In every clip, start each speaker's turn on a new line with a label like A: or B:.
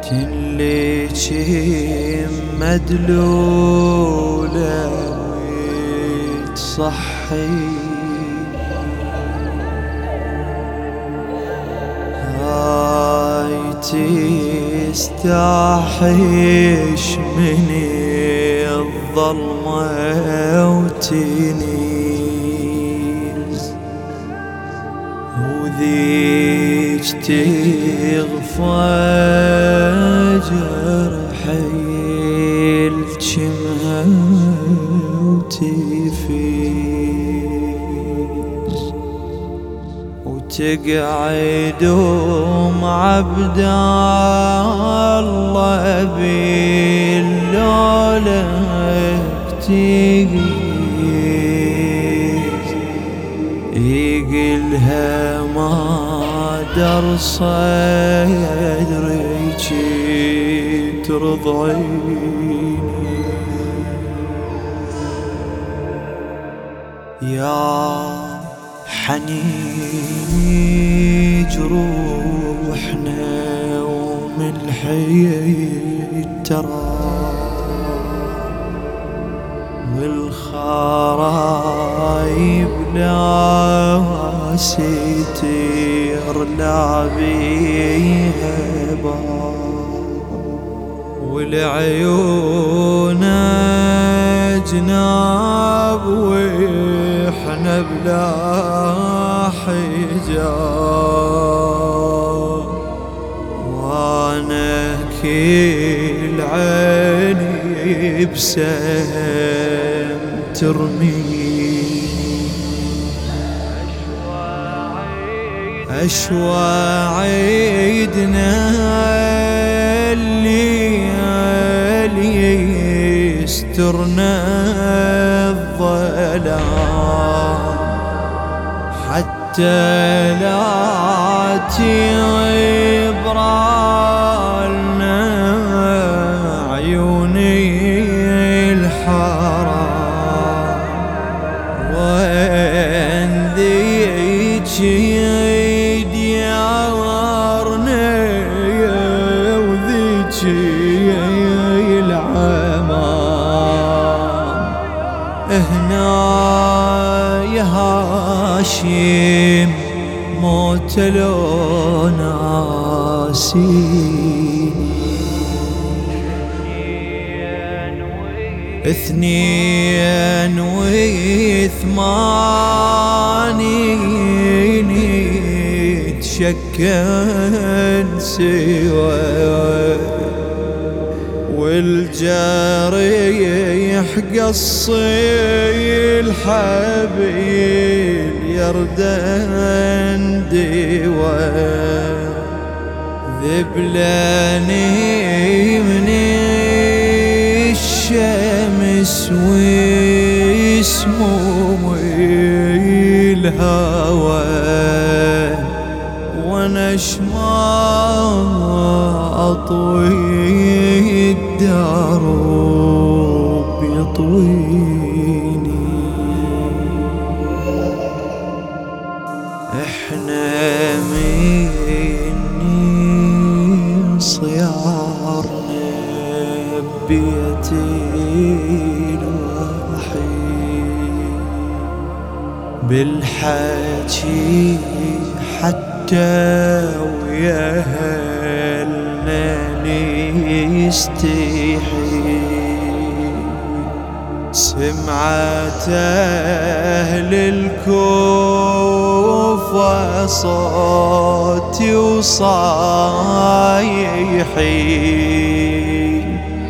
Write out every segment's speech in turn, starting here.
A: كلك مدلولة وتصحي هاي تستحيش من الظلمة وتنيز وذيك تغفى جرحي الجمها وتفيز وتقعد عبد الله باللولك تقيز يقلها ما در صدرك ترضعيني يا حنين جروحنا وملحي الترى والخرايب لا ستر لا بيها والعيون جناب واحنا بلا حجاب وانا كل عيني بسهم ترمي أشوى عيدنا اللي يسترنا الظلام حتى لا تبرالنا عيوني الحرام وين ذيك ديارنا وذيك العمام هنا يا هاشم موت لو ناسي اثنين وثمانين تشكل سوا والجريح قصي الحبيل يردن دوا ذبلاني من الشمس واسمه الهوى وانا شما اطوي الدرب يطويني احنا مني صيارنا بيتي الوحيد بالحكي حتى ويا اهلنا نستحي سمعت اهل الكوفة صوتي وصايحي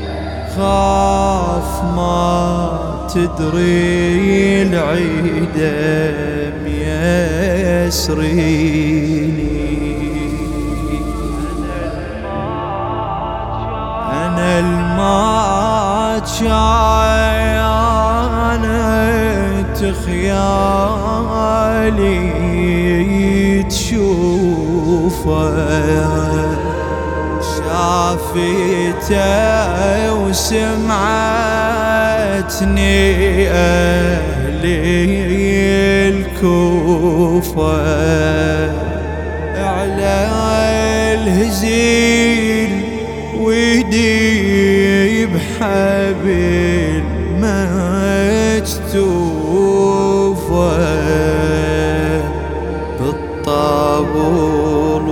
A: خاف ما تدري العدم يسريني أنا الماتشانت خيالي تشوفه شافته وسمعتني أهلي الكوفة على الهزيل ويدي بحبل مكتوفة بالطابور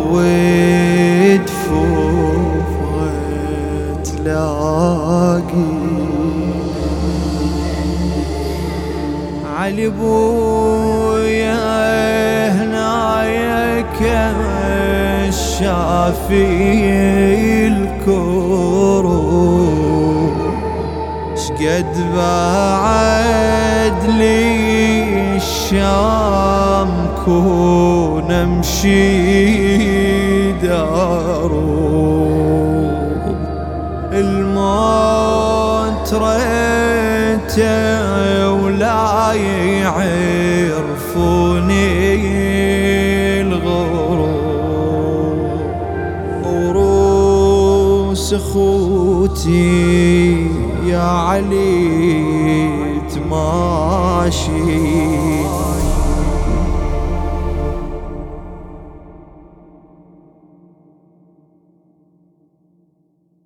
A: ودفوفة تلاقي علي بويا هنايا كالشافي الكروب شقد بعد لي الشام كون امشي داروب الموت ريته ولا يعرفوني الغروب وروس اخوتي يا علي تماشي